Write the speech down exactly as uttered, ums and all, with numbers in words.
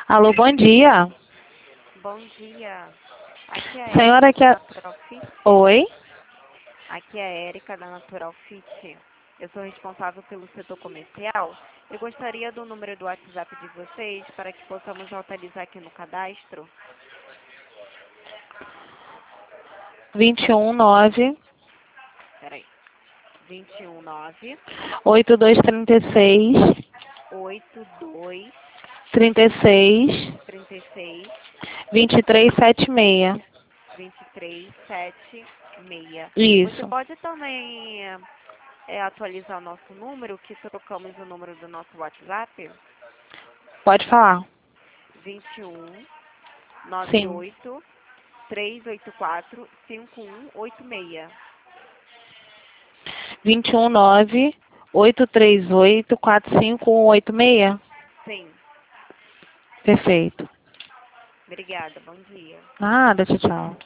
Alô, bom dia. Bom dia. Aqui é a Senhora que Érica da é... Natural Fit. Oi? Aqui é a Érica da Natural Fit. Eu sou responsável pelo setor comercial. Eu gostaria do número do WhatsApp de vocês para que possamos atualizar aqui no cadastro. vinte e um nove Peraí. vinte e um nove oito dois trinta e seis oito dois trinta e seis trinta e seis vinte e três setenta e seis. vinte e três setenta e seis. Você Isso. pode também é, atualizar o nosso número, que trocamos o número do nosso WhatsApp? Pode falar. vinte e um nove Sim. oito três oito quatro cinco um oito seis. vinte e um nove oito três oito quatro cinco um oito seis. Sim. Perfeito. Obrigada. Bom dia. Nada, tchau, tchau.